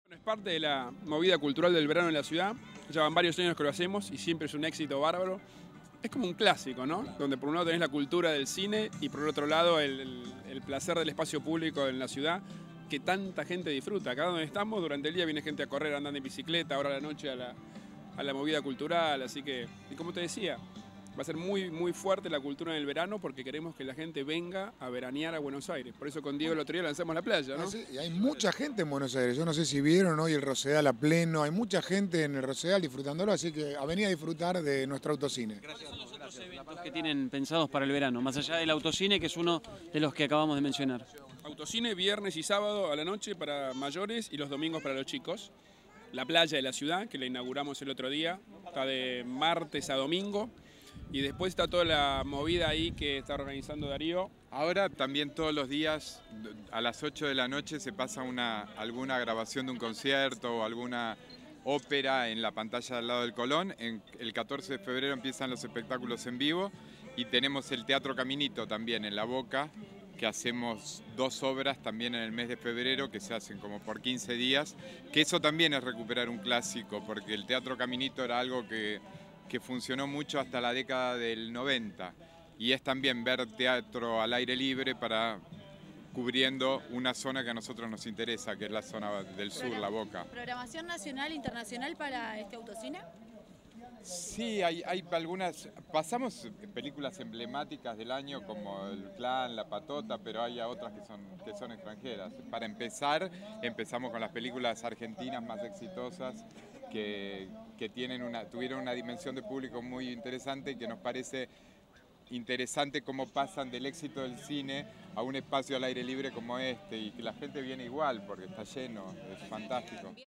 Bueno, es parte de la movida cultural del verano en la ciudad. Ya van varios años que lo hacemos y siempre es un éxito bárbaro. Es como un clásico, ¿no? Donde por un lado tenés la cultura del cine y por el otro lado el placer del espacio público en la ciudad que tanta gente disfruta. Acá donde estamos, durante el día viene gente a correr, andando en bicicleta, ahora a la noche a la movida cultural. Así que, y como te decía, va a ser muy fuerte la cultura en el verano porque queremos que la gente venga a veranear a Buenos Aires. Por eso con Diego el otro día lanzamos la playa, Ah, ¿no? sí, y hay mucha gente en Buenos Aires. Yo no sé si vieron hoy el Rosedal a pleno. Hay mucha gente en el Rosedal disfrutándolo, así que a venir a disfrutar de nuestro autocine. ¿Cuáles son los otros eventos que tienen pensados para el verano? Más allá del autocine, que es uno de los que acabamos de mencionar. Autocine viernes y sábado a la noche para mayores y los domingos para los chicos. La playa de la ciudad, que la inauguramos el otro día, está de martes a domingo. Y después está toda la movida ahí que está organizando Darío. Ahora también todos los días a las 8 de la noche se pasa alguna grabación de un concierto o alguna ópera en la pantalla al lado del Colón. El 14 de febrero empiezan los espectáculos en vivo y tenemos el Teatro Caminito también en La Boca, que hacemos 2 obras también en el mes de febrero que se hacen como por 15 días, que eso también es recuperar un clásico, porque el Teatro Caminito era algo que funcionó mucho hasta la década del 90 y es también ver teatro al aire libre para cubriendo una zona que a nosotros nos interesa, que es la zona del sur, La Boca. ¿Programación nacional e internacional para este autocine? Sí, hay algunas, pasamos películas emblemáticas del año como El Clan, La Patota, pero hay otras que son extranjeras. Para empezar, empezamos con las películas argentinas más exitosas que tuvieron una dimensión de público muy interesante y que nos parece interesante cómo pasan del éxito del cine a un espacio al aire libre como este y que la gente viene igual porque está lleno, es fantástico.